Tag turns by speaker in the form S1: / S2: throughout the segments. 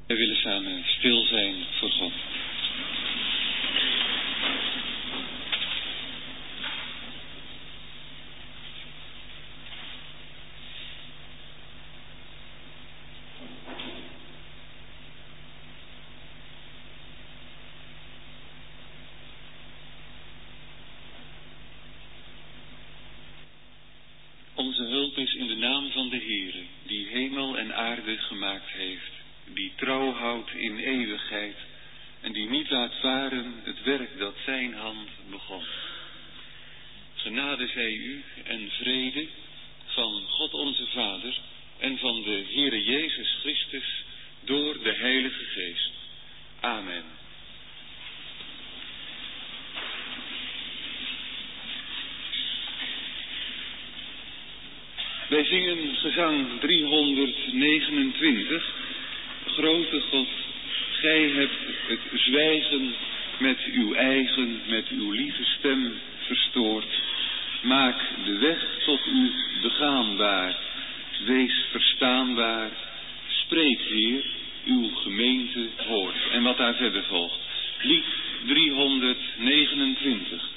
S1: Wij willen samen stil zijn voor God. Onze hulp is in de naam van de Heere, die hemel en aarde gemaakt heeft, die trouw houdt in eeuwigheid en die niet laat varen het werk dat zijn hand begon. Genade zij u en vrede van God onze Vader en van de Heere Jezus Christus door de Heilige Geest. Amen. Wij zingen gezang 329. Grote God, gij hebt het zwijgen met uw eigen, met uw lieve stem verstoord. Maak de weg tot u begaanbaar, wees verstaanbaar. Spreek, Heer, uw gemeente hoort. En wat daar verder volgt. Lied 329.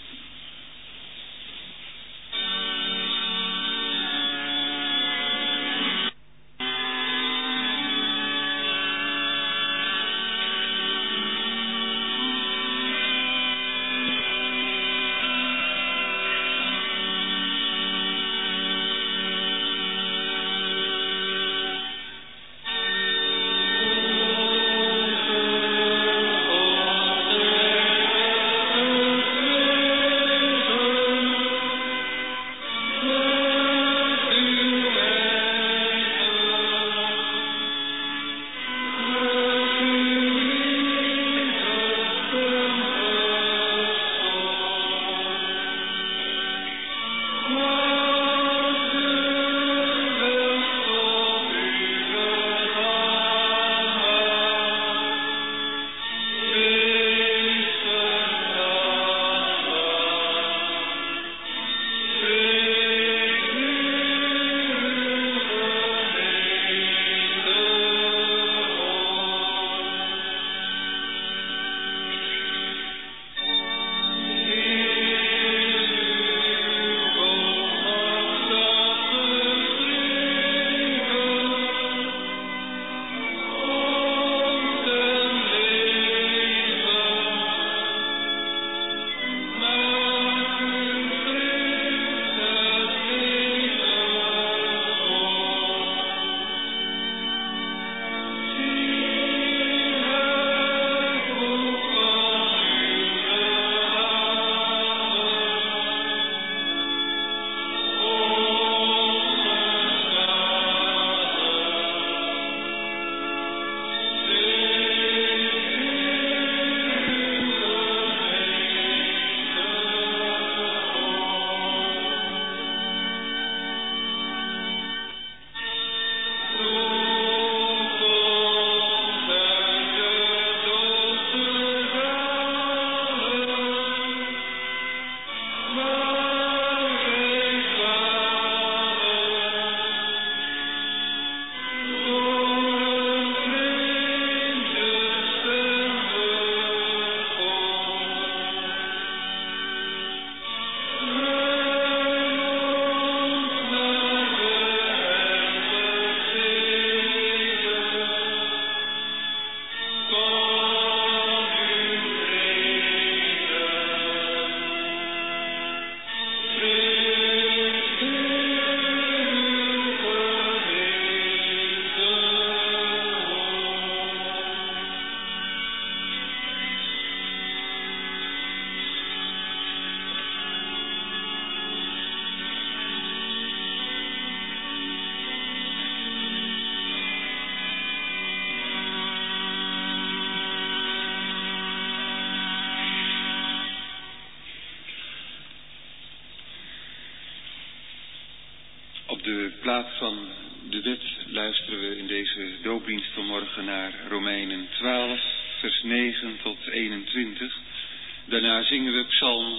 S1: Op de plaats van de wet luisteren we in deze doopdienst vanmorgen naar Romeinen 12, vers 9 tot 21. Daarna zingen we Psalm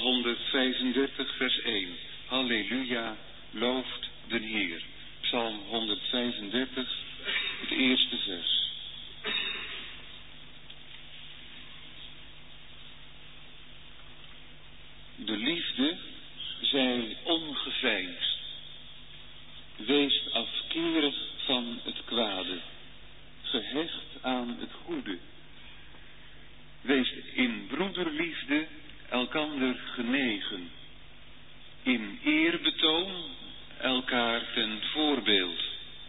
S1: 135, vers 1. Halleluja, looft de Heer. Psalm 135, het eerste vers. wederkerig van het kwade, gehecht aan het goede. Wees in broederliefde elkander genegen, in eerbetoon elkaar ten voorbeeld,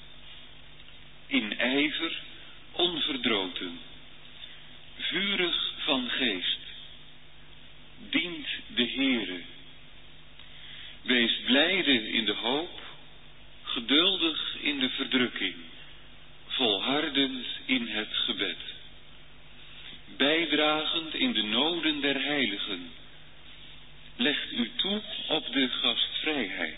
S1: in ijver onverdroten, vurig van geest, dient de Heere. Wees blijde in de hoop, geduldig in de verdrukking, volhardend in het gebed, bijdragend in de noden der heiligen. Legt u toe op de gastvrijheid.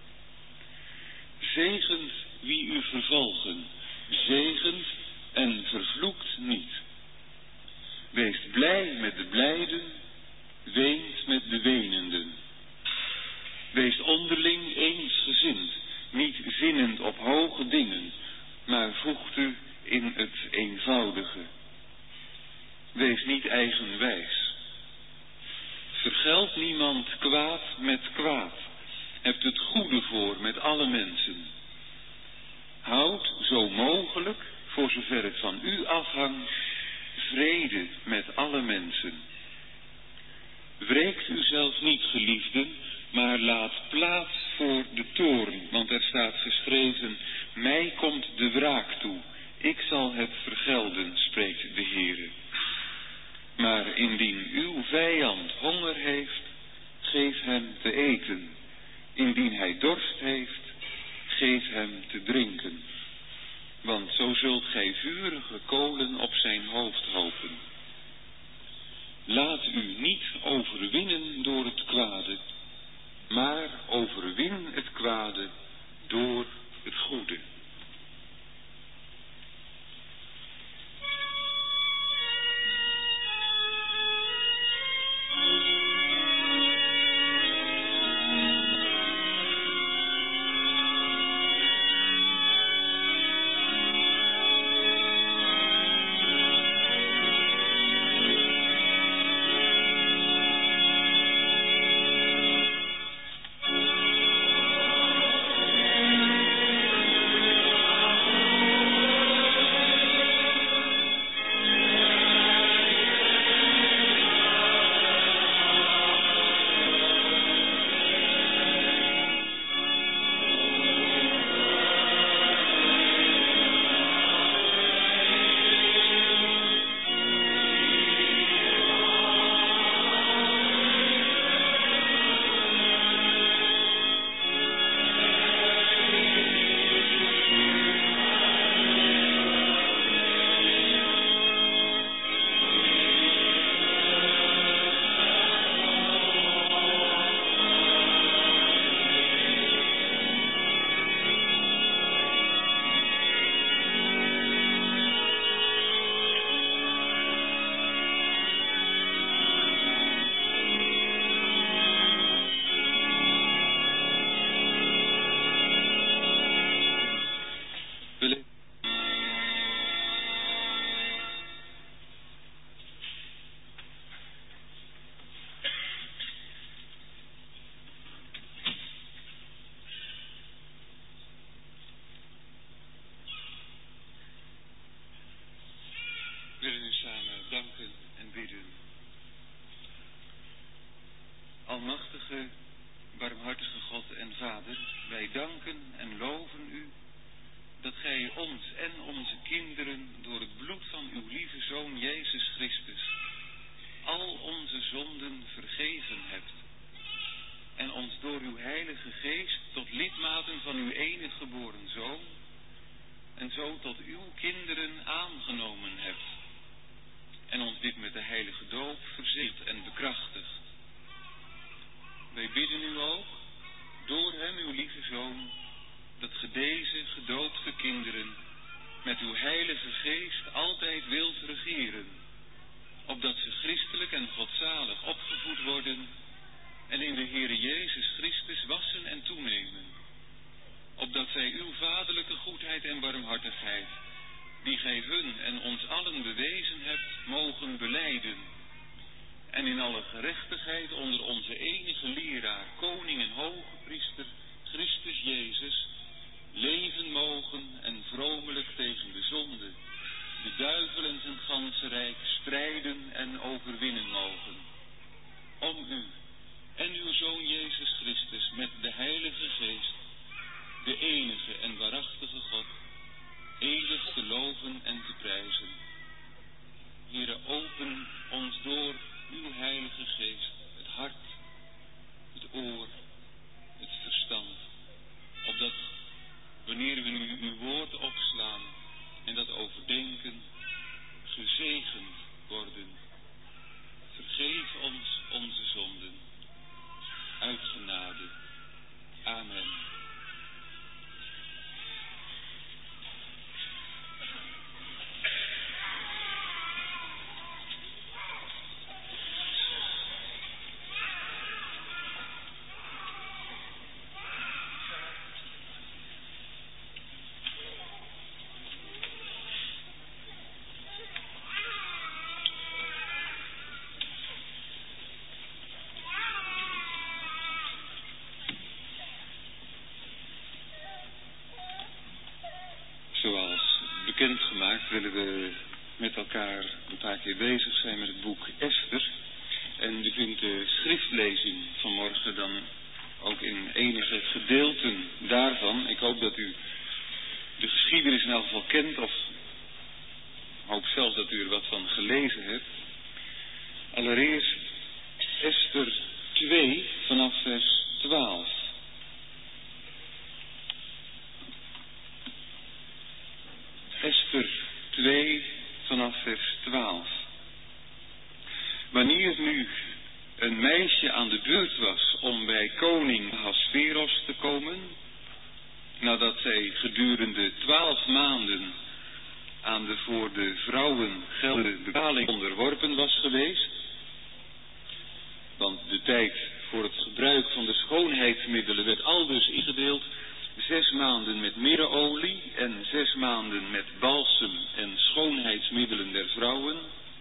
S1: Zegent wie u vervolgen, zegent en vervloekt niet. Wees blij met de blijden, weent met de wenenden. Wees onderling eensgezind, niet zinnend op hoge dingen, maar voegt u in het eenvoudige. Wees niet eigenwijs. Vergeld niemand kwaad met kwaad. Hebt het goede voor met alle mensen. Houd zo mogelijk, voor zover het van u afhangt, vrede met alle mensen. Wreekt u zelf niet, geliefden, maar laat plaats voor de toorn, want er staat geschreven: mij komt de wraak toe, ik zal het vergelden, spreekt de Heere. Maar indien uw vijand honger heeft, geef hem te eten. Indien hij dorst heeft, geef hem te drinken. Want zo zult gij vurige kolen op zijn hoofd hopen. Laat u niet overwinnen door het kwade, maar overwin het kwade door het goede. We willen u samen danken en bidden. Almachtige, barmhartige God en Vader, wij danken en loven u dat gij ons en onze kinderen door het bloed van uw lieve Zoon Jezus Christus al onze zonden vergeven hebt en ons door uw Heilige Geest tot lidmaten van uw enige geboren Zoon en zo tot uw kinderen aangenomen hebt en ons dit met de heilige doop verzegelt en bekrachtigt. Wij bidden u ook, door hem, uw lieve Zoon, dat ge deze gedoopte kinderen met uw Heilige Geest altijd wilt regeren, opdat ze christelijk en godzalig opgevoed worden en in de Heere Jezus Christus wassen en toenemen, opdat zij uw vaderlijke goedheid en barmhartigheid, die gij hun en ons allen bewezen hebt, mogen belijden en in alle gerechtigheid onder onze enige leraar, koning en hoge priester, Christus Jezus, leven mogen ons door uw Heilige Geest het hart, het oor, het verstand, opdat wanneer we nu uw woord opslaan en dat overdenken, gezegend worden. Vergeef ons onze zonden. Uit genade. Amen. Zoals bekendgemaakt willen we met elkaar een paar keer bezig zijn met het boek Esther. En u vindt de schriftlezing vanmorgen dan ook in enige gedeelten daarvan. Ik hoop dat u de geschiedenis in elk geval kent, of hoop zelfs dat u er wat van gelezen hebt. Allereerst Esther 2 vanaf vers 12. Esther 2 vanaf vers 12. Wanneer nu een meisje aan de beurt was om bij koning Ahasveros te komen, nadat zij gedurende 12 maanden aan de voor de vrouwen geldende bepaling onderworpen was geweest, want de tijd voor het gebruik van de schoonheidsmiddelen werd aldus ingedeeld: 6 maanden met mirreolie en 6 maanden met balsem en schoonheidsmiddelen der vrouwen.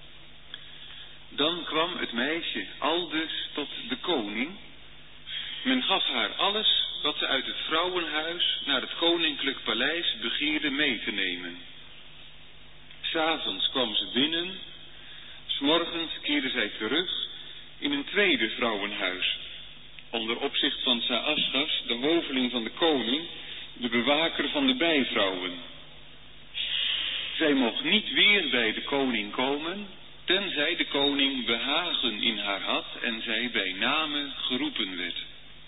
S1: Dan kwam het meisje aldus tot de koning. Men gaf haar alles wat ze uit het vrouwenhuis naar het koninklijk paleis begeerde mee te nemen. 'S Avonds kwam ze binnen, 's morgens keerde zij terug in een tweede vrouwenhuis, onder opzicht van Saasgas, de hoveling van de koning, de bewaker van de bijvrouwen. Zij mocht niet weer bij de koning komen, tenzij de koning behagen in haar had en zij bij name geroepen werd.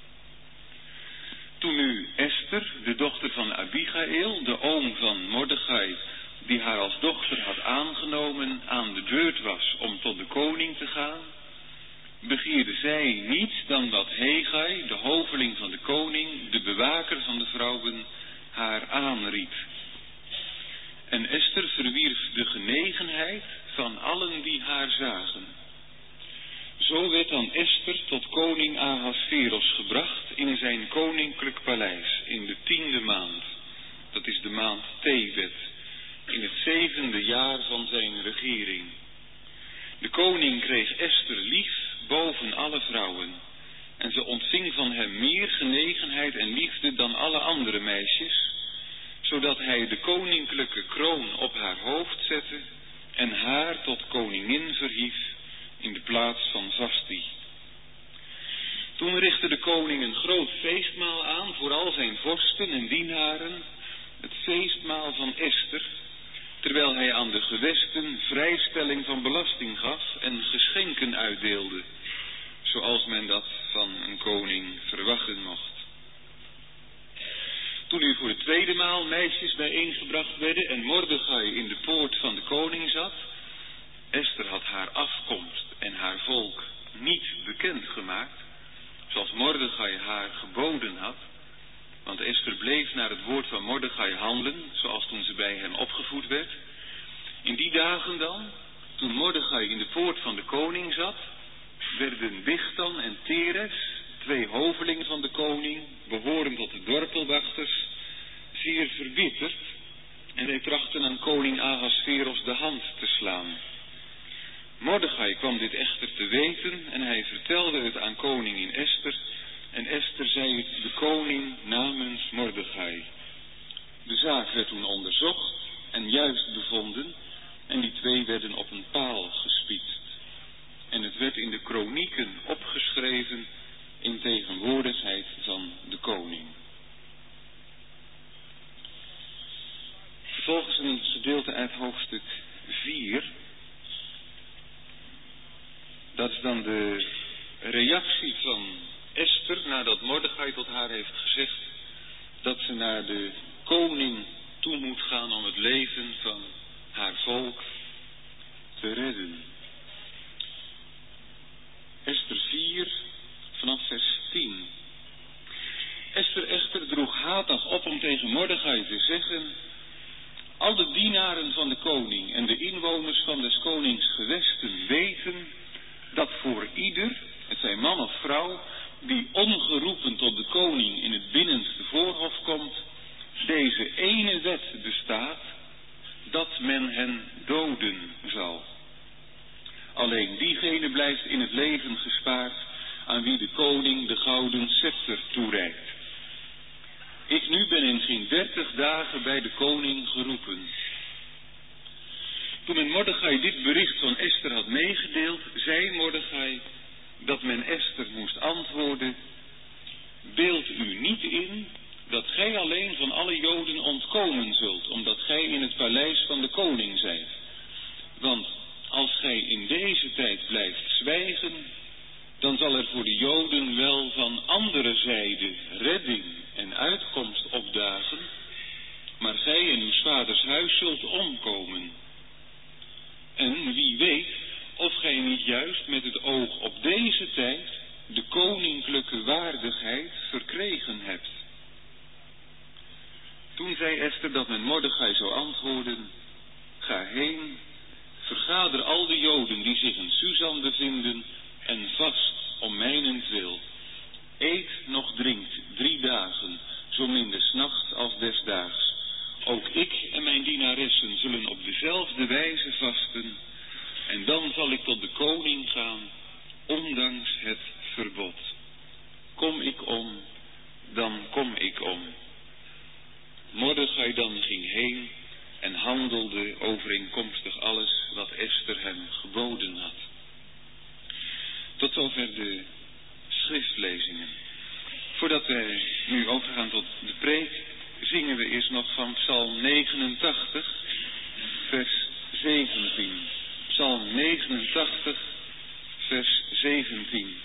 S1: Toen nu Esther, de dochter van Abigail, de oom van Mordechai, die haar als dochter had aangenomen, aan de beurt was om tot de koning te gaan, begeerde zij niets dan wat Hegai, de hoveling van de koning, de bewaker van de vrouwen, haar aanriep. En Esther verwierf de genegenheid van allen die haar zagen. Zo werd dan Esther tot koning Ahasveros gebracht in zijn koninklijk paleis in de 10e maand. Dat is de maand Tebet, in het 7e jaar van zijn regering. De koning kreeg Esther lief boven alle vrouwen, en ze ontving van hem meer genegenheid en liefde dan alle andere meisjes, zodat hij de koninklijke kroon op haar hoofd zette en haar tot koningin verhief in de plaats van Vasti. Toen richtte de koning een groot feestmaal aan voor al zijn vorsten en dienaren, het feestmaal van Esther, terwijl hij aan de gewesten vrijstelling van belasting gaf en geschenken uitdeelde, zoals men dat van een koning verwachten mocht. Toen nu voor de tweede maal meisjes bijeengebracht werden en Mordechai in de poort van de koning zat, Esther had haar afkomst en haar volk niet bekendgemaakt, zoals Mordechai haar geboden had, want Esther bleef naar het woord van Mordechai handelen, zoals toen ze bij hem opgevoed werd. In die dagen dan, toen Mordechai in de poort van de koning zat, werden Bigtan en Teres, 2 hovelingen van de koning, behorend tot de dorpelwachters, zeer verbitterd, en zij trachten aan koning Ahasveros de hand te slaan. Mordechai kwam dit echter te weten en hij vertelde het aan koningin Esther, en Esther zei het de koning namens Mordechai. De zaak werd toen onderzocht en juist bevonden, en die 2 werden op een paal gespietst. En het werd in de kronieken opgeschreven in tegenwoordigheid van de koning. Vervolgens een gedeelte uit hoofdstuk 4. Dat is dan de reactie van Esther nadat Mordechai tot haar heeft gezegd dat ze naar de koning toe moet gaan om het leven van haar volk te redden. Esther 4 vanaf vers 10. Esther echter droeg Hatach op om tegen Mordechai te zeggen: alle dienaren van de koning en de inwoners van des konings gewesten weten dat voor ieder, het zij man of vrouw, die ongeroepen tot de koning in het binnenste voorhof komt, deze ene wet bestaat, dat men hen doden zal. Alleen diegene blijft in het leven gespaard aan wie de koning de gouden scepter toereikt. Ik nu ben in geen 30 dagen bij de koning geroepen. Toen men Mordechai dit bericht van Esther had meegedeeld, zei Mordechai dat men Esther moest antwoorden: beeld u niet in dat gij alleen van alle Joden ontkomen zult, omdat gij in het paleis van de koning zijt. Want als gij in deze tijd blijft zwijgen, dan zal er voor de Joden wel van andere zijde redding en uitkomst opdagen, maar gij en uw vaders huis zult omkomen. En wie weet of gij niet juist met het oog op deze tijd de koninklijke waardigheid verkregen hebt. Toen zei Esther dat men Mordechai zou antwoorden: ga heen, vergader al de Joden die zich in Susan bevinden en vast om mijnentwil. Eet nog drinkt 3 dagen, zo min des nachts als des daags. Ook ik en mijn dienaressen zullen op dezelfde wijze vasten, en dan zal ik tot de koning gaan, ondanks het verbod. Kom ik om, dan kom ik om. Mordechai dan ging heen en handelde overeenkomstig alles wat Esther hem geboden had. Tot zover de schriftlezingen. Voordat wij nu overgaan tot de preek, zingen we eerst nog van Psalm 89, vers 17. Psalm 89, vers 17.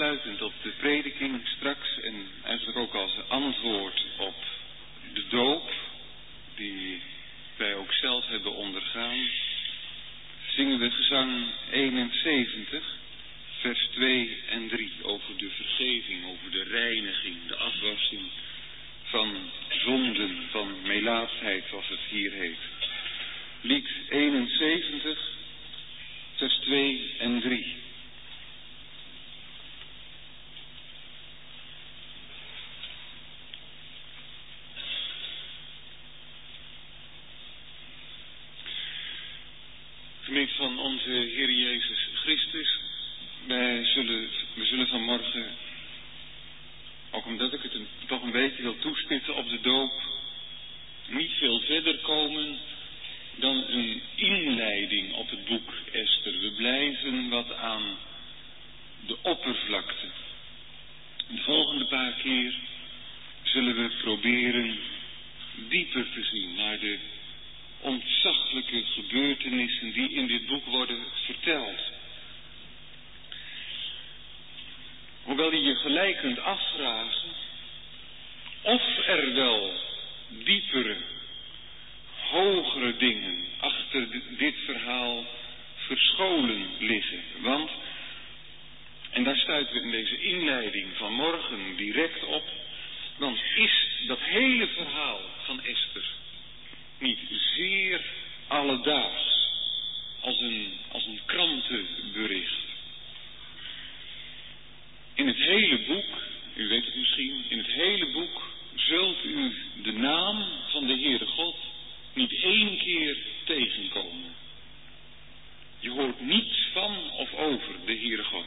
S1: aansluitend op de prediking straks en eigenlijk ook als antwoord op de doop die wij ook zelf hebben ondergaan, zingen we gezang 71, vers 2 en 3 over de vergeving, over de reiniging, de afwassing van zonden, van melaatsheid zoals het hier heet. Lied 71, vers 2 en 3. Gemeente van onze Heer Jezus Christus, we zullen vanmorgen, ook omdat ik het toch een beetje wil toespitsen op de doop, niet veel verder komen dan een inleiding op het boek Esther. We blijven wat aan de oppervlakte. De volgende paar keer zullen we proberen dieper te zien naar de ontzaglijke gebeurtenissen die in dit boek worden verteld. Hoewel je je gelijk kunt afvragen of er wel diepere, hogere dingen achter dit verhaal verscholen liggen. Want, en daar stuiten we in deze inleiding van morgen direct op, dan is dat hele verhaal van Esther niet zeer alledaags als een krantenbericht. In het hele boek, u weet het misschien, in het hele boek zult u de naam van de Heere God niet 1 keer tegenkomen. Je hoort niets van of over de Heere God.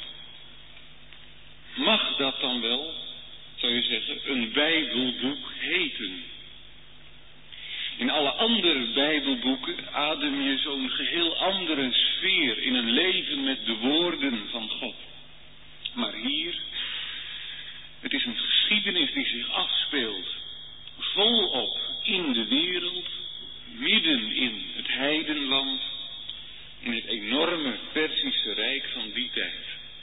S1: Mag dat dan wel, zou je zeggen, een Bijbelboek heten? In alle andere Bijbelboeken adem je zo'n geheel andere sfeer in een leven met de woorden van God. Maar hier, het is een geschiedenis die zich afspeelt, volop in de wereld, midden in het heidenland, in het enorme Perzische Rijk van die tijd.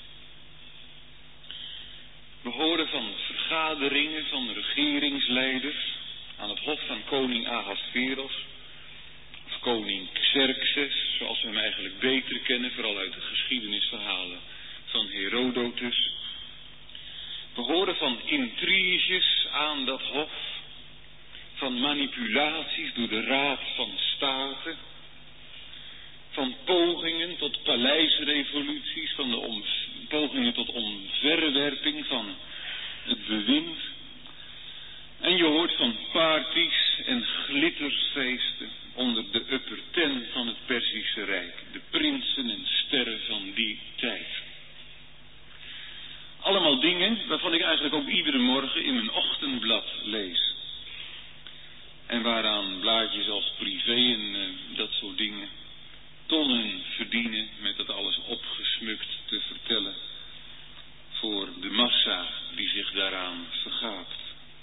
S1: We horen van vergaderingen van regeringsleiders aan het hof van koning Ahasveros, of koning Xerxes, zoals we hem eigenlijk beter kennen, vooral uit de geschiedenisverhalen van Herodotus. We horen van intriges aan dat hof, van manipulaties door de Raad van State, van pogingen tot paleisrevoluties, van de pogingen tot omverwerping van het bewind. En je hoort van parties en glitterfeesten onder de upper ten van het Perzische Rijk, de prinsen en sterren van die tijd. Allemaal dingen waarvan ik eigenlijk ook iedere morgen in mijn ochtendblad lees. En waaraan blaadjes als Privé en dat soort dingen tonnen verdienen met dat alles opgesmukt te vertellen voor de massa die zich daaraan vergaapt.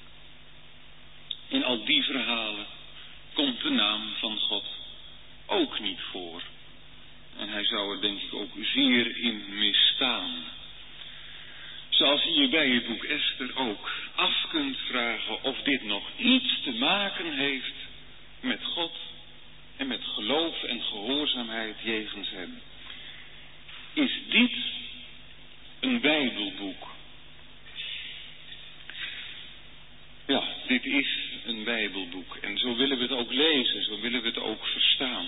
S1: In al die verhalen komt de naam van God ook niet voor. En hij zou er denk ik ook zeer in misstaan. Zoals je bij het boek Esther ook af kunt vragen of dit nog iets te maken heeft met God en met geloof en gehoorzaamheid jegens hem. Is dit een Bijbelboek? Ja, dit is een Bijbelboek en zo willen we het ook lezen, zo willen we het ook verstaan.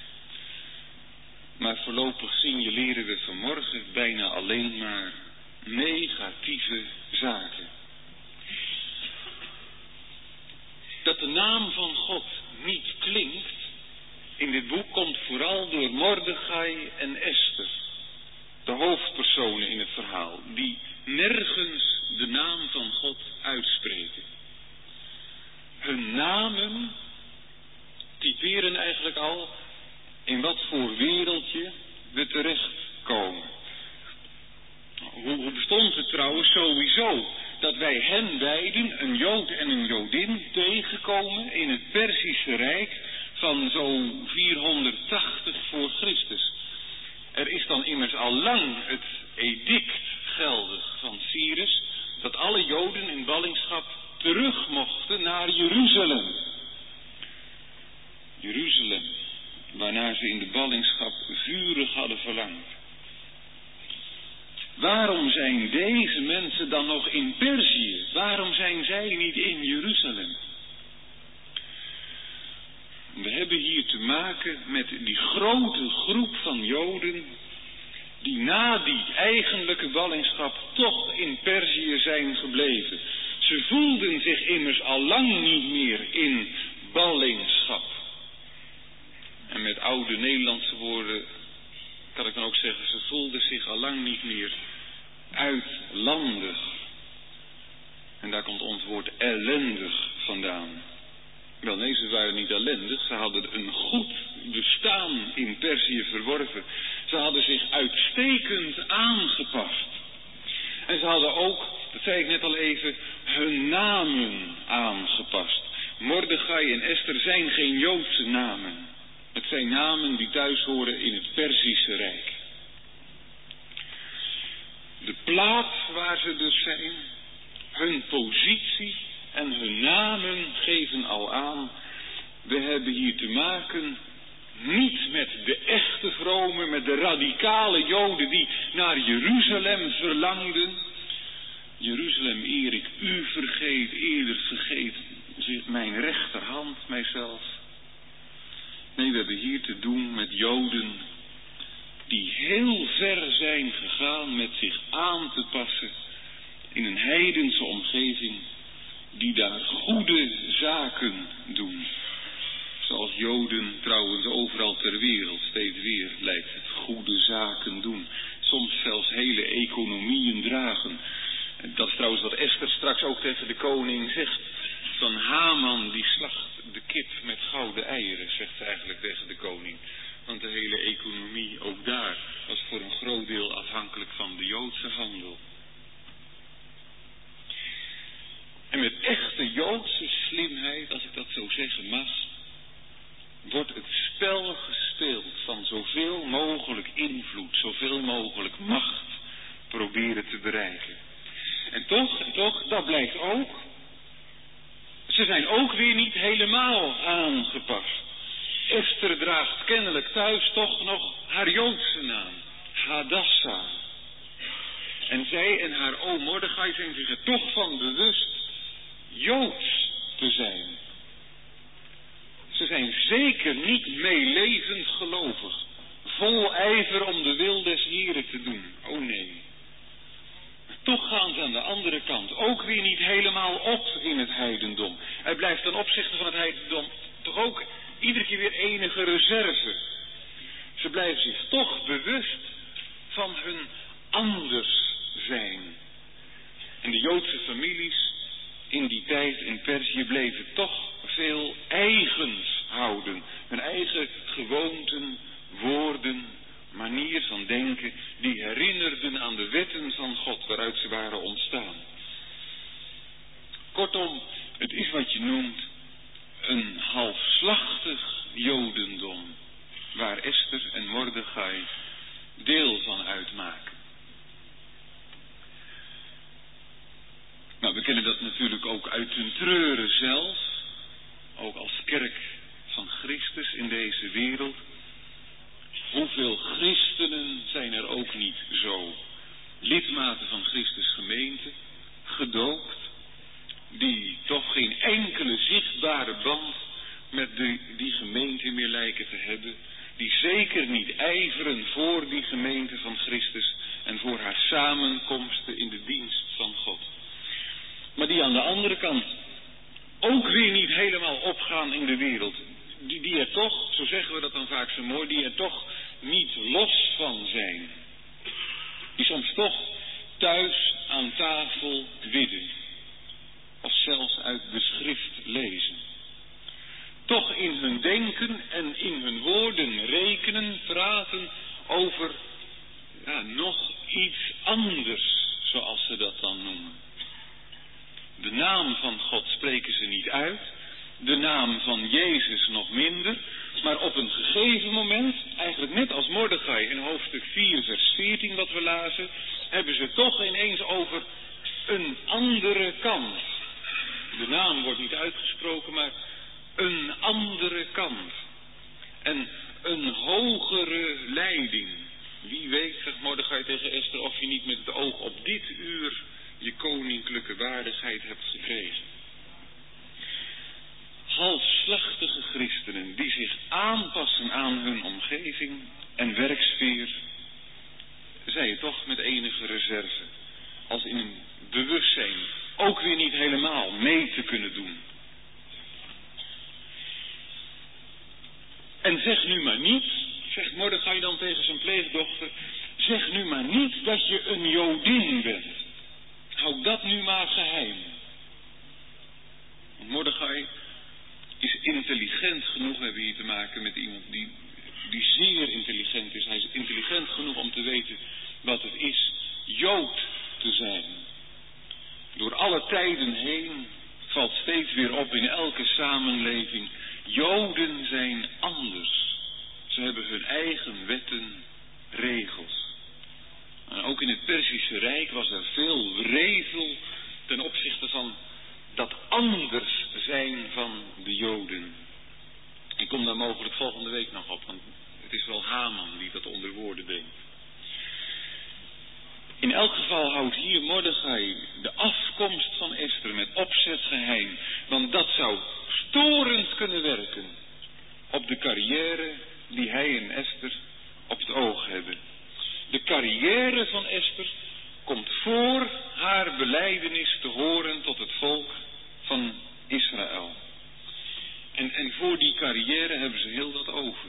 S1: Maar voorlopig signaleren we vanmorgen bijna alleen maar negatieve zaken. Dat de naam van God niet klinkt in dit boek komt vooral door Mordechai en Esther, de hoofdpersonen in het verhaal, die nergens de naam van God uitspreken. Hun namen typeren eigenlijk al in wat voor wereldje we terechtkomen. Hoe bestond het trouwens sowieso dat wij hen beiden, een Jood en een Jodin, tegenkomen in het Perzische Rijk van zo'n 480 voor Christus. Er is dan immers al lang het edict geldig van waar ze in de ballingschap vurig hadden verlangd. Waarom zijn deze mensen dan nog in Perzië? Waarom zijn zij niet in Jeruzalem? We hebben hier te maken met die grote groep van Joden die na die eigenlijke ballingschap toch in Perzië zijn gebleven. Ze voelden zich immers al lang niet meer in ballingschap. En met oude Nederlandse woorden kan ik dan ook zeggen, ze voelden zich al lang niet meer uitlandig. En daar komt ons woord ellendig vandaan. Wel nee, ze waren niet ellendig, ze hadden een goed bestaan in Perzië verworven. Ze hadden zich uitstekend aangepast. En ze hadden ook, dat zei ik net al even, hun namen aangepast. Mordechai en Esther zijn geen Joodse namen. Het zijn namen die thuis horen in het Perzische Rijk. De plaats waar ze dus zijn, hun positie en hun namen geven al aan. We hebben hier te maken niet met de echte vromen, met de radicale Joden die naar Jeruzalem verlangden. Jeruzalem eer ik u vergeet, eerder vergeet mijn rechterhand mijzelf. Nee, we hebben hier te doen met Joden die heel ver zijn gegaan met zich aan te passen in een heidense omgeving die daar goede zaken doen. Zoals Joden trouwens overal ter wereld steeds weer lijkt het goede zaken doen. Soms zelfs hele economieën dragen. Dat is trouwens wat Esther straks ook tegen de koning zegt. Van Haman die slacht de kip met gouden eieren, zegt ze eigenlijk tegen de koning. Want de hele economie ook daar was voor een groot deel afhankelijk van de Joodse handel. En met echte Joodse slimheid, als ik dat zo zeggen mag, wordt het spel gespeeld van zoveel mogelijk invloed, zoveel mogelijk macht proberen te bereiken. En toch, dat blijkt ook, ze zijn ook weer niet helemaal aangepast. Esther draagt kennelijk thuis toch nog haar Joodse naam, Hadassah. En zij en haar oom Mordechai zijn zich er toch van bewust Joods te zijn. Ze zijn zeker niet meelevend gelovig, vol ijver om de wil des Heren te doen. Oh nee. Toch gaan ze aan de andere kant ook weer niet helemaal op in het heidendom. Er blijft ten opzichte van het heidendom toch ook iedere keer weer enige reserve. Ze blijven zich toch bewust van hun anders zijn. En de Joodse families in die tijd in Perzië bleven toch veel eigens houden. Hun eigen gewoonten, woorden, manier van denken, die herinnerden aan de wetten van God waaruit ze waren ontstaan. Kortom, het is wat je noemt een halfslachtig Jodendom, waar Esther en Mordechai deel van uitmaken. Nou, we kennen dat natuurlijk ook uit hun treuren zelf, ook als kerk van Christus in deze wereld. Hoeveel christenen zijn er ook niet zo? Lidmaten van Christus gemeente, gedoopt, die toch geen enkele zichtbare band met die gemeente meer lijken te hebben, die zeker niet ijveren voor die gemeente van Christus en voor haar samenkomsten in de dienst van God. Maar die aan de andere kant ook weer niet helemaal opgaan in de wereld. Die er toch, zo zeggen we dat dan vaak zo mooi, die er toch niet los van zijn. Die soms toch thuis aan tafel bidden. Of zelfs uit de schrift lezen. Toch in hun denken en in hun woorden rekenen, praten over nog iets anders, zoals ze dat dan noemen. De naam van God spreken ze niet uit. De naam van Jezus nog minder. Maar op een gegeven moment, eigenlijk net als Mordechai in hoofdstuk 4 vers 14 wat we lazen, hebben ze toch ineens over een andere kant. De naam wordt niet uitgesproken, maar een andere kant. En een hogere leiding. Wie weet, zegt Mordechai tegen Esther, of je niet met het oog op dit uur je koninklijke waardigheid hebt gekregen. Halfslachtige christenen die zich aanpassen aan hun omgeving en werksfeer, zei je toch met enige reserve, als in een bewustzijn ook weer niet helemaal mee te kunnen doen. En zeg nu maar niet, zegt Mordechai dan tegen zijn pleegdochter, zeg nu maar niet dat je een Jodin bent. Hou dat nu maar geheim. Want Mordechai is intelligent genoeg, we hebben hier te maken met iemand die zeer intelligent is. Hij is intelligent genoeg om te weten wat het is Jood te zijn. Door alle tijden heen valt steeds weer op in elke samenleving. Joden zijn anders. Ze hebben hun eigen wetten, regels. En ook in het Perzische Rijk was er veel wrevel ten opzichte van dat anders zijn van de Joden. Ik kom daar mogelijk volgende week nog op, want het is wel Haman die dat onder woorden brengt. In elk geval houdt hier Mordechai de afkomst van Esther met opzet geheim, want dat zou storend kunnen werken op de carrière die hij en Esther op het oog hebben. De carrière van Esther komt voor haar belijdenis te horen tot het volk van Israël. En voor die carrière hebben ze heel wat over.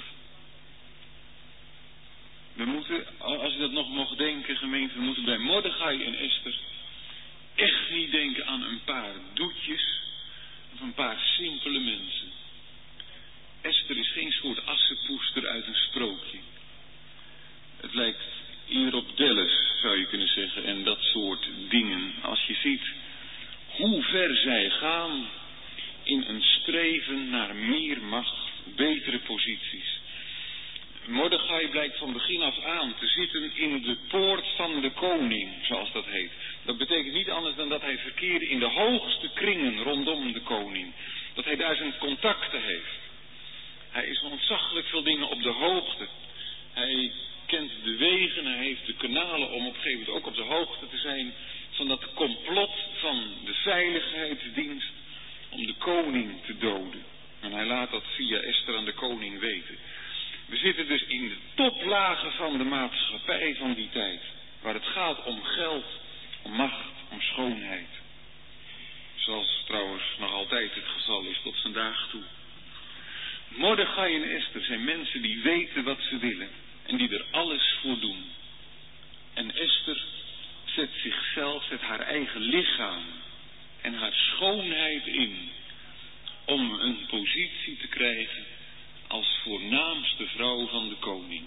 S1: We moeten, als je dat nog mocht denken, gemeente, we moeten bij Mordechai en Esther echt niet denken aan een paar doetjes of een paar simpele mensen. Esther is geen soort assenpoester uit een sprookje. Het lijkt eerder op Dallas, zou je kunnen zeggen, en dat soort dingen. Als je ziet hoe ver zij gaan in een streven naar meer macht, betere posities. Mordechai blijkt van begin af aan te zitten in de poort van de koning, zoals dat heet. Dat betekent niet anders dan dat hij verkeerde in de hoogste kringen rondom de koning. Dat hij daar zijn contacten heeft. Hij is van ontzaglijk veel dingen op de hoogte. Hij kent de wegen, hij heeft de kanalen om op een gegeven moment ook op de hoogte te zijn van dat complot van de veiligheidsdienst om de koning te doden. En hij laat dat via Esther aan de koning weten. We zitten dus in de toplagen van de maatschappij van die tijd, waar het gaat om geld, om macht, om schoonheid. Zoals trouwens nog altijd het geval is tot vandaag toe. Mordechai en Esther zijn mensen die weten wat ze willen en die er alles voor doen. En Esther zet zichzelf, zet haar eigen lichaam en haar schoonheid in om een positie te krijgen als voornaamste vrouw van de koning.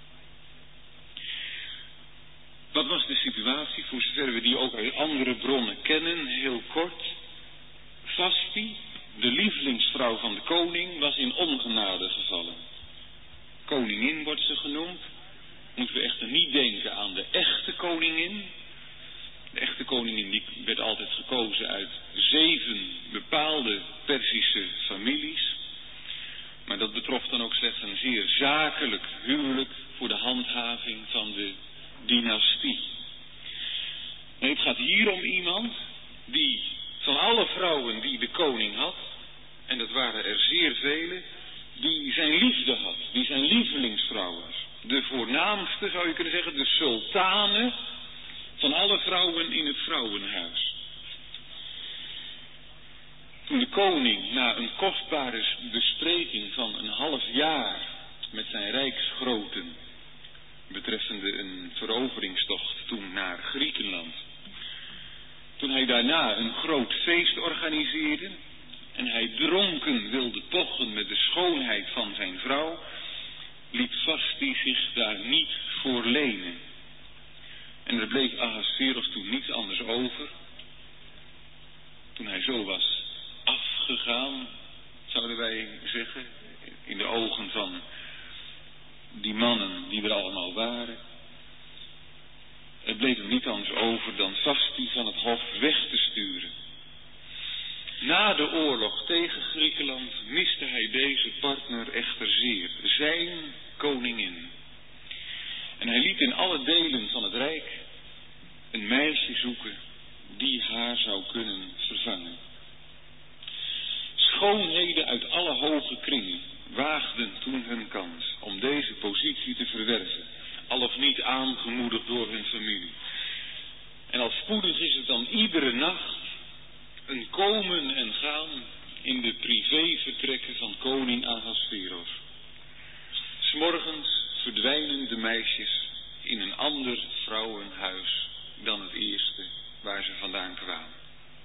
S1: Wat was de situatie, voor zover we die ook uit andere bronnen kennen, heel kort. Vasti, de lievelingsvrouw van de koning, was in ongenade gevallen. Koningin wordt ze genoemd. Moeten we echter niet denken aan de echte koningin. De echte koningin die werd altijd gekozen uit 7 bepaalde Perzische families. Maar dat betrof dan ook slechts een zeer zakelijk huwelijk voor de handhaving van de dynastie. Nee, het gaat hier om iemand die van alle vrouwen die de koning had, en dat waren er zeer vele, die zijn liefde had, die zijn lievelingsvrouw was. De voornaamste, zou je kunnen zeggen, de sultane van alle vrouwen in het vrouwenhuis. Toen de koning na een kostbare bespreking van een half jaar met zijn rijksgroten betreffende een veroveringstocht toen naar Griekenland, toen hij daarna een groot feest organiseerde en hij dronken wilde pochen met de schoonheid van zijn vrouw, liet Vasti zich daar niet voor lenen. En er bleef Ahasveros toen niets anders over, toen hij zo was afgegaan, zouden wij zeggen, in de ogen van die mannen die er allemaal waren. Er bleef hem niet anders over dan Vasti van het hof weg te sturen. Na de oorlog tegen Griekenland miste hij deze partner echter zeer, zijn koningin. En hij liet in alle delen van het rijk een meisje zoeken die haar zou kunnen vervangen. Schoonheden uit alle hoge kringen waagden toen hun kans om deze positie te verwerven, al of niet aangemoedigd door hun familie. En al spoedig is het dan iedere nacht een komen en gaan in de privévertrekken van koning Ahasveros. 'S Morgens verdwijnen de meisjes in een ander vrouwenhuis dan het eerste waar ze vandaan kwamen.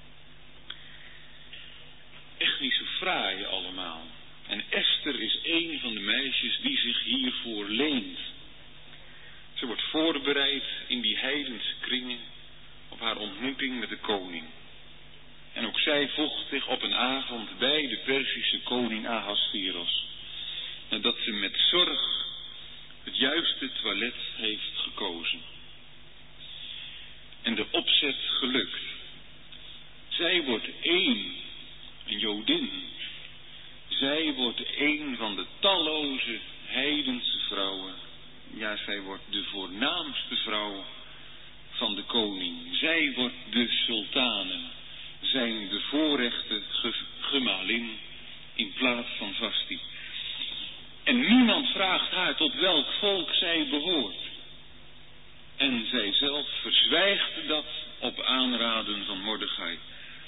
S1: Echt niet zo fraai allemaal. En Esther is een van de meisjes die zich hiervoor leent. Ze wordt voorbereid in die heidense kringen op haar ontmoeting met de koning. En ook zij voegt zich op een avond bij de Perzische koning Ahasveros, nadat ze met zorg het juiste toilet heeft gekozen. En de opzet gelukt. Zij wordt een Jodin. Zij wordt een van de talloze heidense vrouwen. Ja, zij wordt de voornaamste vrouw van de koning. Zij wordt de sultane, zijn bevoorrechte gemalin in plaats van Vasti. En niemand vraagt haar tot welk volk zij behoort. En zij zelf verzwijgt dat op aanraden van Mordechai.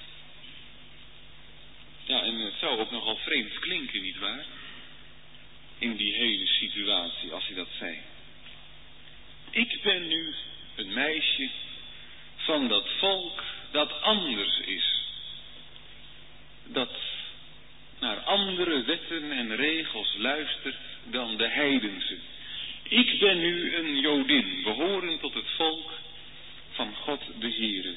S1: Ja, en het zou ook nogal vreemd klinken, nietwaar? In die hele situatie, als hij dat zei. Ik ben nu een meisje van dat volk dat anders is. Dat naar andere wetten en regels luistert dan de heidense. Ik ben nu een Jodin, behorend tot het volk van God de Heere.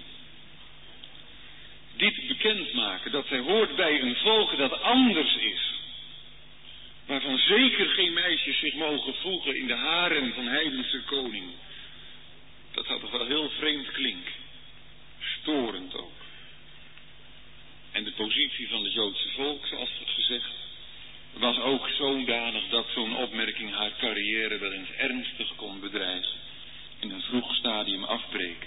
S1: Dit bekendmaken, dat zij hoort bij een volk dat anders is, waarvan zeker geen meisjes zich mogen voegen in de haren van heidense koning. Dat zou toch wel heel vreemd klinken. Storend ook. En de positie van het Joodse volk, zoals gezegd, was ook zodanig dat zo'n opmerking haar carrière wel eens ernstig kon bedreigen. In een vroeg stadium afbreken.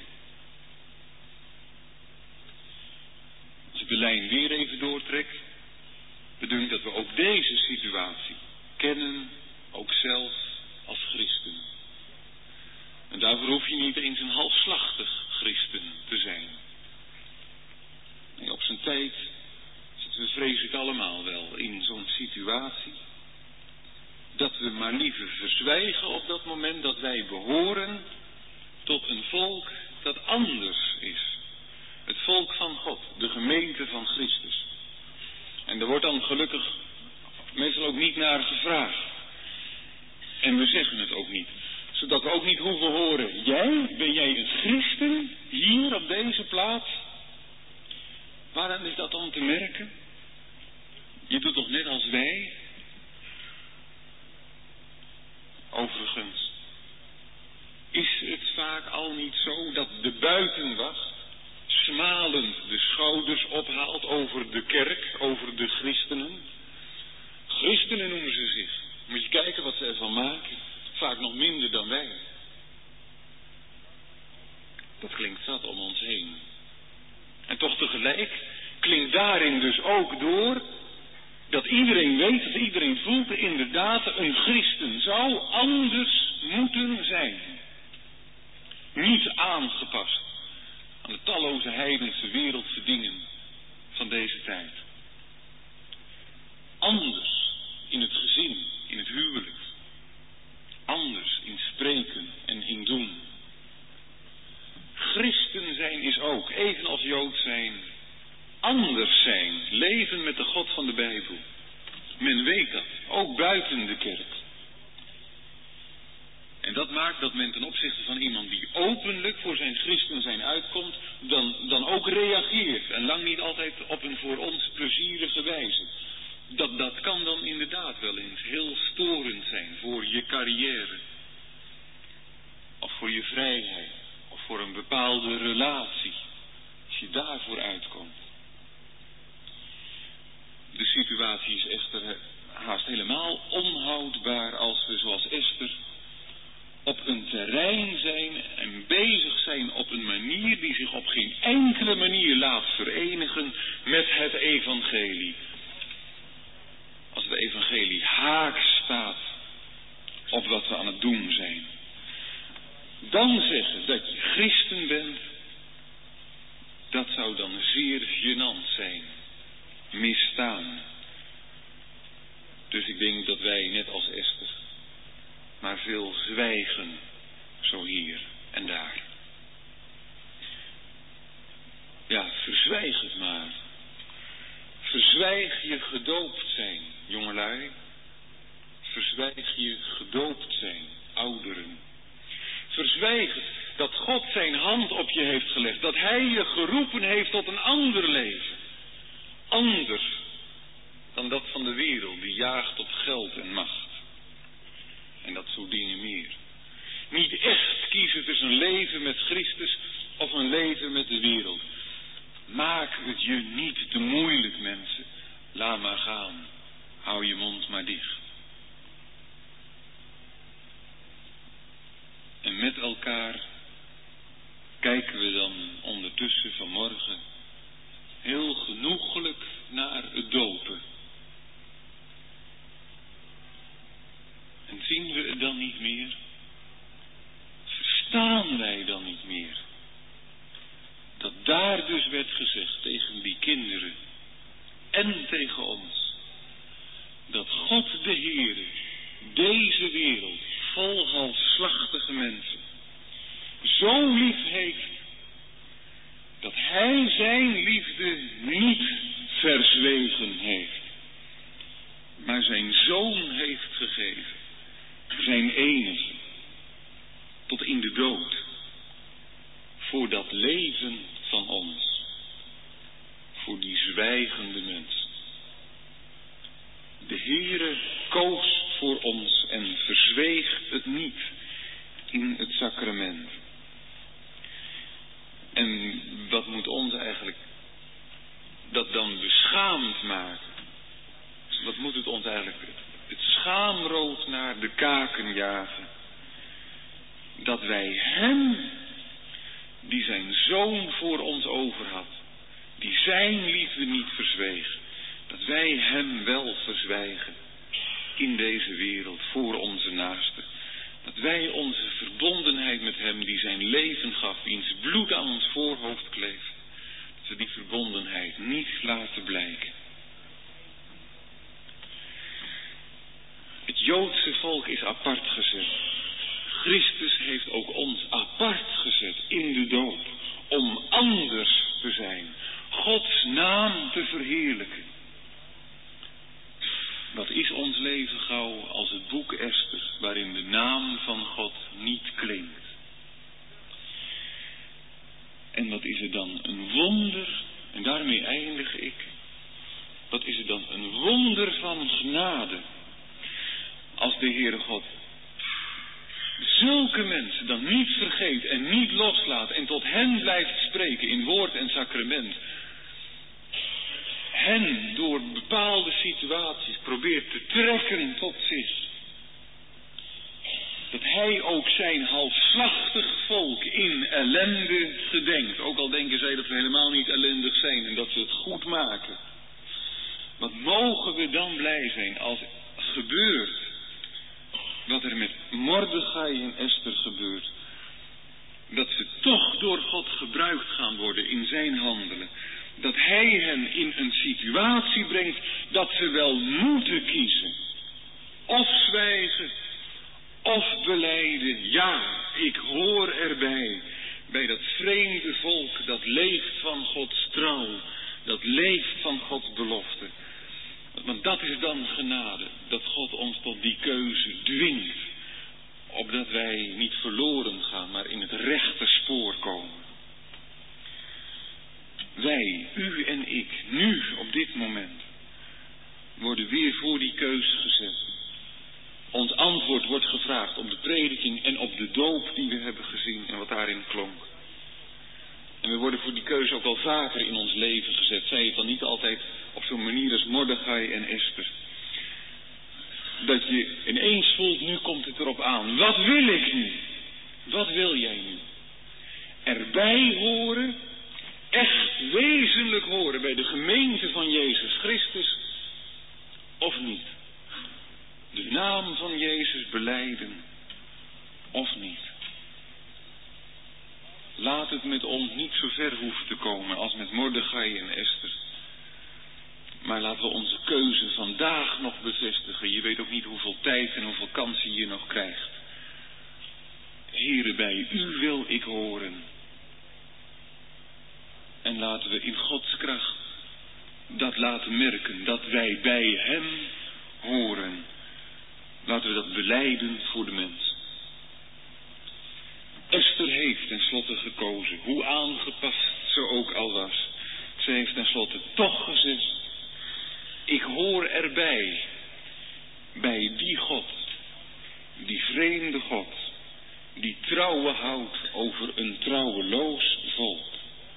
S1: Als ik de lijn weer even doortrek, bedoel ik dat we ook deze situatie kennen, ook zelf als christen. En daarvoor hoef je niet eens een halfslachtig christen te zijn. Nee, op zijn tijd zitten we, vrees ik allemaal wel, in zo'n situatie dat we maar liever verzwijgen op dat moment dat wij behoren tot een volk dat anders is. Het volk van God, de gemeente van Christus. En er wordt dan gelukkig meestal ook niet naar gevraagd. En we zeggen het ook niet. Zodat we ook niet hoeven horen, ben jij een christen hier op deze plaats? Waaraan is dat dan te merken? Je doet toch net als wij? Overigens, is het vaak al niet zo dat de buitenwacht smalend de schouders ophaalt over de kerk, over de christenen? Christenen noemen ze zich. Moet je kijken wat ze ervan maken. Vaak nog minder dan wij. Dat klinkt zat om ons heen. En toch tegelijk klinkt daarin dus ook door dat iedereen weet, dat iedereen voelt, inderdaad, een christen zou anders moeten zijn. Niet aangepast aan de talloze heidense wereldse dingen van deze tijd. Anders in het gezin, in het huwelijk. Anders in spreken en in doen. Christen zijn is ook, evenals Jood zijn, anders zijn. Leven met de God van de Bijbel. Men weet dat, ook buiten de kerk. En dat maakt dat men ten opzichte van iemand die openlijk voor zijn christen zijn uitkomt, dan ook reageert. En lang niet altijd op een voor ons plezierige wijze. Dat kan dan inderdaad wel eens heel storend zijn voor je carrière. Of voor je vrijheid. Of voor een bepaalde relatie. Als je daarvoor uitkomt. De situatie is echter haast helemaal onhoudbaar als we zoals Esther op een terrein zijn en bezig zijn op een manier die zich op geen enkele manier laat verenigen met het evangelie. Als het evangelie haaks staat op wat we aan het doen zijn. Dan zeggen dat je christen bent, dat zou dan zeer gênant zijn. Misstaan. Dus ik denk dat wij, net als Esther, maar veel zwijgen, zo hier en daar. Ja, verzwijg het maar. Verzwijg je gedoopt zijn, jongelui. Verzwijg je gedoopt zijn, ouderen. Verzwijg het dat God zijn hand op je heeft gelegd. Dat Hij je geroepen heeft tot een ander leven. Anders dan dat van de wereld die jaagt op geld en macht. En dat soort dingen meer. Niet echt kiezen tussen een leven met Christus of een leven met de wereld. Maak het je niet te moeilijk, mensen. Laat maar gaan. Hou je mond maar dicht. En met elkaar kijken we dan ondertussen vanmorgen heel genoeglijk naar het dopen. En zien we het dan niet meer? Verstaan wij dan niet meer? Dat daar dus werd gezegd tegen die kinderen en tegen ons, dat God de Heere deze wereld vol halsslachtige mensen zo lief heeft, dat Hij zijn liefde niet verzwegen heeft, maar zijn Zoon heeft gegeven, zijn enige, tot in de dood, voor dat leven van ons, voor die zwijgende mensen. De Heere koos voor ons en verzweeg het niet in het sacrament. En wat moet ons eigenlijk dat dan beschaamd maken? Wat moet het ons eigenlijk het schaamrood naar de kaken jagen? Dat wij Hem, die zijn Zoon voor ons over had, die zijn liefde niet verzweeg, dat wij Hem wel verzwijgen in deze wereld voor onze naasten. Dat wij onze verbondenheid met Hem, die zijn leven gaf, wiens bloed aan ons voorhoofd kleeft, dat we die verbondenheid niet laten blijken. Het Joodse volk is apart gezet. Christus heeft ook ons apart gezet in de doop, om anders te zijn, Gods naam te verheerlijken. Wat is ons leven gauw als het boek Esther, waarin de naam van God niet klinkt? En wat is er dan een wonder, en daarmee eindig ik, wat is er dan een wonder van genade, als de Heere God zulke mensen dan niet vergeet en niet loslaat en tot hen blijft spreken in woord en sacrament. Hen door bepaalde situaties probeert te trekken tot zich. Dat Hij ook zijn halfslachtig volk in ellende gedenkt. Ook al denken zij dat we helemaal niet ellendig zijn en dat we het goed maken. Wat mogen we dan blij zijn als gebeurt wat er met Mordechai en Esther gebeurt. Dat ze toch door God gebruikt gaan worden in zijn handelen. Dat Hij hen in een situatie brengt dat ze wel moeten kiezen. Of zwijgen, of belijden. Ja, ik hoor erbij. Bij dat vreemde volk dat leeft van Gods trouw. Dat leeft van Gods belofte. Want dat is dan genade. Dat God ons tot die keuze dwingt. Opdat wij niet verloren gaan, maar in het rechte spoor komen. Wij, u en ik, nu op dit moment, worden weer voor die keuze gezet. Ons antwoord wordt gevraagd op de prediking en op de doop die we hebben gezien en wat daarin klonk. En we worden voor die keuze ook al vaker in ons leven gezet. Zij het dan niet altijd op zo'n manier als Mordechai en Esther. Dat je ineens voelt, nu komt het erop aan. Wat wil ik nu? Wat wil jij nu? Erbij horen, echt wezenlijk horen bij de gemeente van Jezus Christus, of niet? De naam van Jezus belijden, of niet? Laat het met ons niet zo ver hoeven te komen als met Mordechai en Esther. Maar laten we onze keuze vandaag nog bevestigen. Je weet ook niet hoeveel tijd en hoeveel kansen je nog krijgt. Here, bij u wil ik horen. En laten we in Gods kracht dat laten merken, dat wij bij hem horen. Laten we dat belijden voor de mens. Esther heeft tenslotte gekozen, hoe aangepast ze ook al was. Ze heeft tenslotte toch gezegd, ik hoor erbij, bij die God, die vreemde God, die trouwe houdt over een trouweloos volk.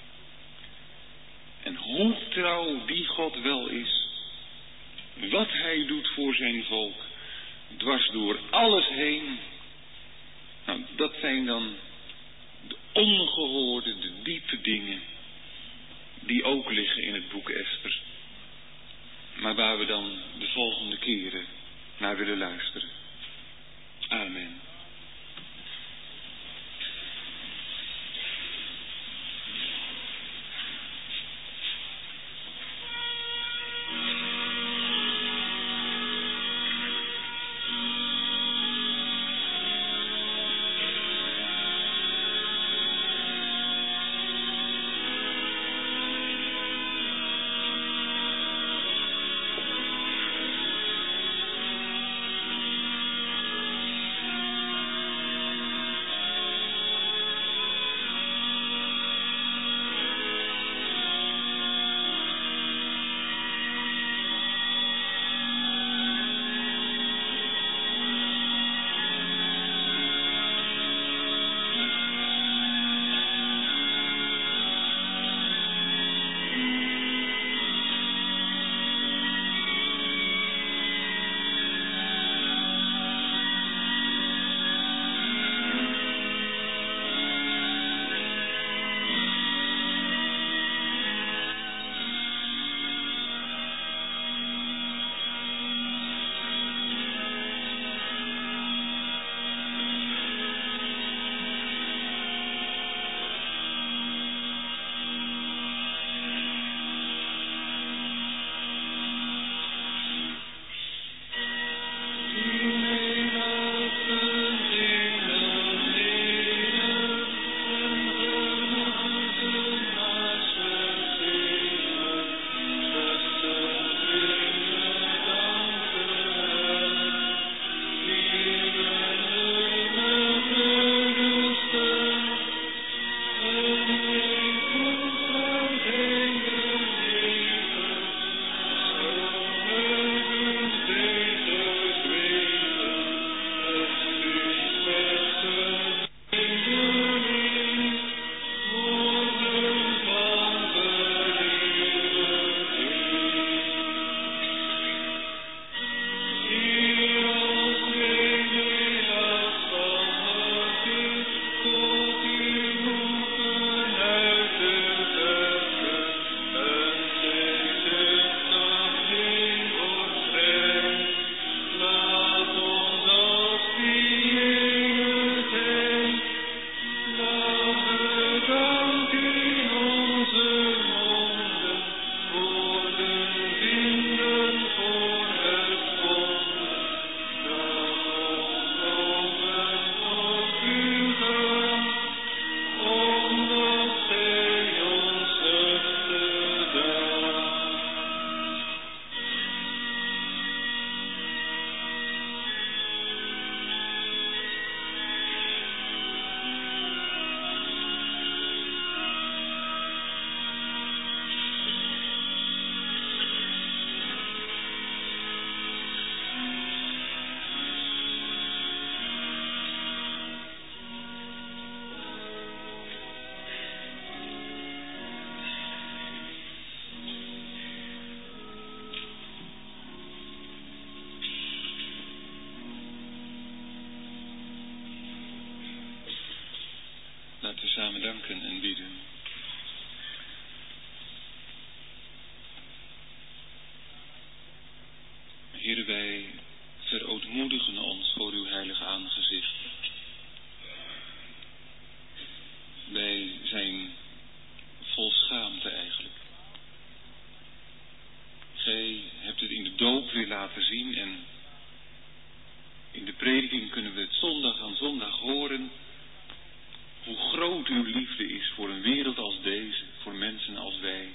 S1: En hoe trouw die God wel is, wat hij doet voor zijn volk, dwars door alles heen. Nou, dat zijn dan de ongehoorde, de diepe dingen, die ook liggen in het boek Esther. Maar waar we dan de volgende keren naar willen luisteren. Amen. bedanken en bidden. Heere, wij verootmoedigen ons voor uw heilig aangezicht. Wij zijn vol schaamte eigenlijk. Gij hebt het in de doop weer laten zien en in de prediking kunnen we het zondag aan zondag horen hoe groot uw liefde is voor een wereld als deze, voor mensen als wij.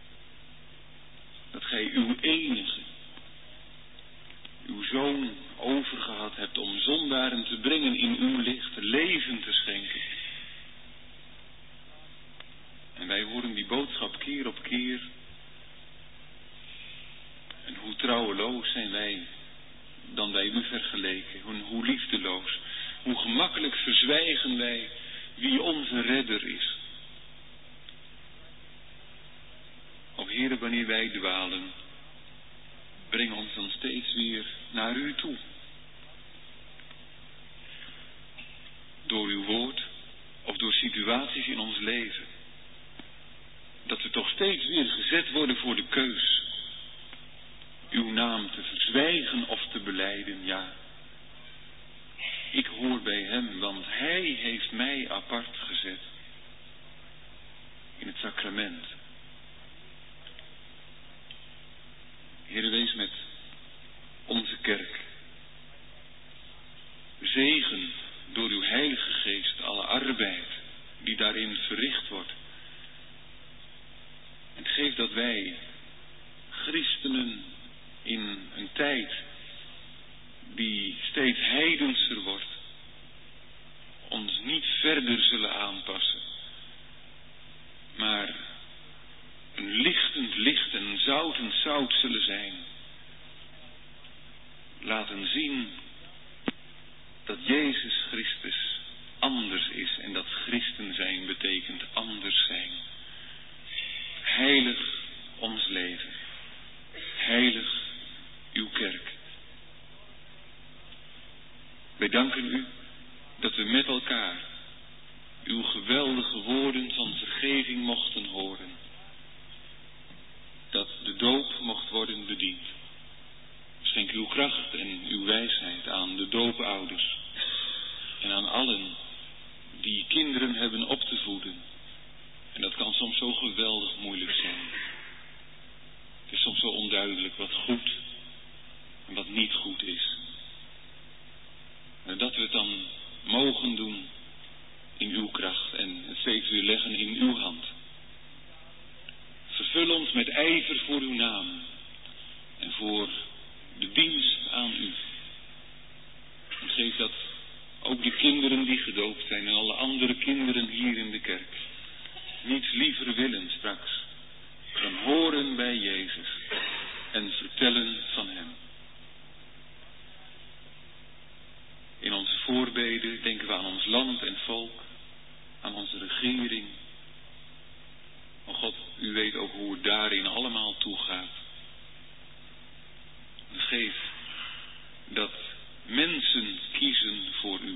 S1: Dat gij uw enige, uw zoon overgehad hebt om zondaren te brengen in uw licht, leven te schenken. En wij horen die boodschap keer op keer. En hoe trouweloos zijn wij dan bij u vergeleken. Hoe liefdeloos. Hoe gemakkelijk verzwijgen wij wie onze redder is. O Heere, wanneer wij dwalen, breng ons dan steeds weer naar u toe. Door uw woord of door situaties in ons leven. Dat we toch steeds weer gezet worden voor de keus. Uw naam te verzwijgen of te belijden, ja. Ik hoor bij hem, want hij heeft mij apart gezet. In het sacrament. Heere, wees met onze kerk. Zegen door uw heilige geest alle arbeid die daarin verricht wordt. En geef dat wij, christenen in een tijd die steeds heidenser wordt, ons niet verder zullen aanpassen, maar een lichtend licht en een zoutend zout zullen zijn. Laten zien dat Jezus Christus anders is en dat christen zijn betekent anders zijn. Heilig ons leven. Heilig uw kerk. Wij danken u dat we met elkaar uw geweldige woorden van vergeving mochten horen. Dat de doop mocht worden bediend. Schenk uw kracht en uw wijsheid aan de doopouders en aan allen die kinderen hebben op te voeden. En dat kan soms zo geweldig moeilijk zijn. Het is soms zo onduidelijk wat goed en wat niet goed is. Maar dat we het dan mogen doen in uw kracht en het steeds weer leggen in uw hand. Vervul ons met ijver voor uw naam en voor de dienst aan u. En geef dat ook de kinderen die gedoopt zijn en alle andere kinderen hier in de kerk niets liever willen straks dan horen bij Jezus en vertellen van hem. In onze voorbeden denken we aan ons land en volk, aan onze regering. O God, u weet ook hoe het daarin allemaal toegaat. Geef dat mensen kiezen voor u.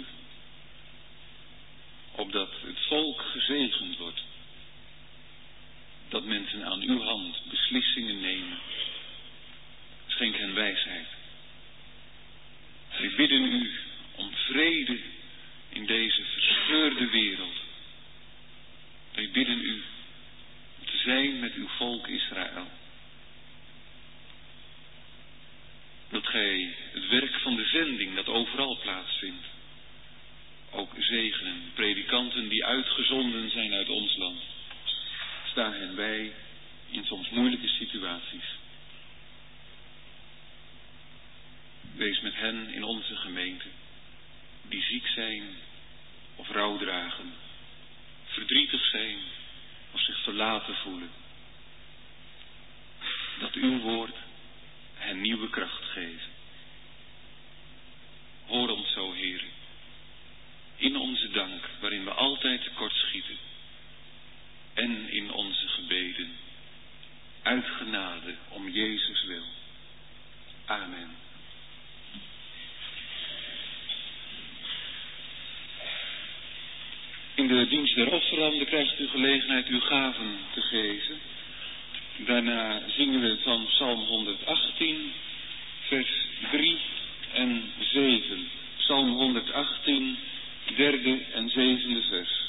S1: Opdat het volk gezegend wordt. Dat mensen aan uw hand beslissingen nemen. Schenk hen wijsheid. Wij bidden u om vrede in deze verscheurde wereld. Wij bidden u om te zijn met uw volk Israël. Dat gij het werk van de zending dat overal plaatsvindt ook zegenen. Predikanten die uitgezonden zijn uit ons land. Sta hen bij in soms moeilijke situaties. Wees met hen in onze gemeente die ziek zijn of rouw dragen, verdrietig zijn of zich verlaten voelen. Dat uw woord hen nieuwe kracht geeft. Hoor ons zo, Heer, in onze dank waarin we altijd tekortschieten en in onze gebeden uit genade om Jezus wil. Amen. In In de dienst der offeranden krijgt u gelegenheid uw gaven te geven. Daarna zingen we van Psalm 118, vers 3 en 7. Psalm 118, derde en zevende vers.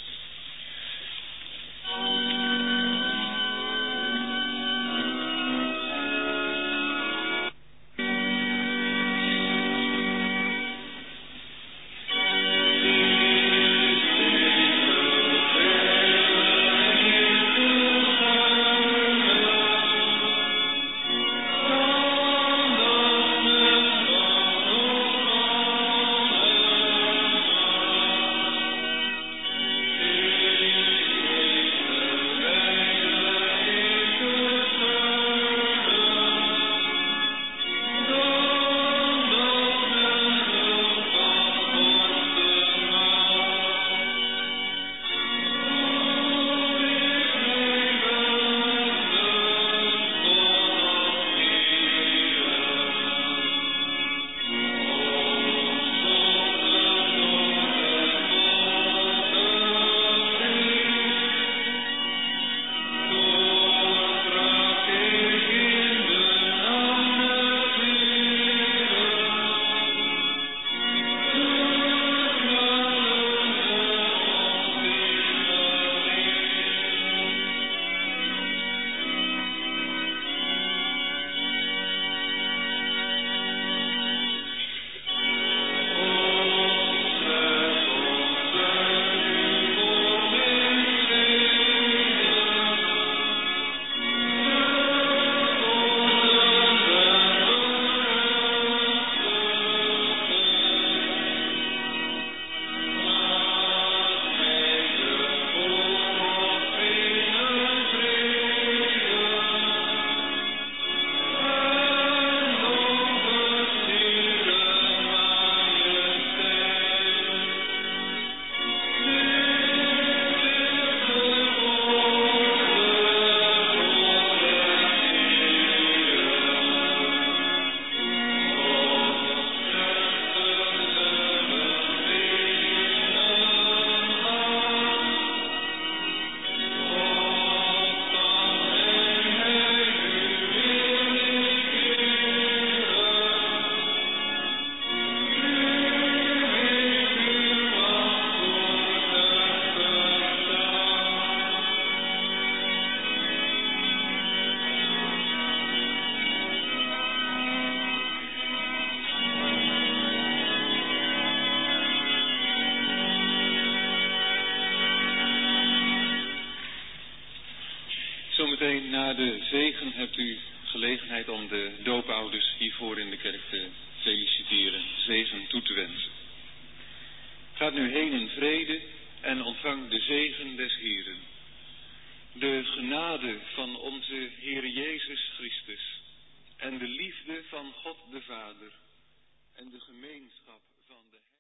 S1: Zometeen na de zegen hebt u gelegenheid om de doopouders hiervoor in de kerk te feliciteren, zegen toe te wensen. Gaat nu heen in vrede en ontvang de zegen des Heeren. De genade van onze Heere Jezus Christus en de liefde van God de Vader en de gemeenschap van de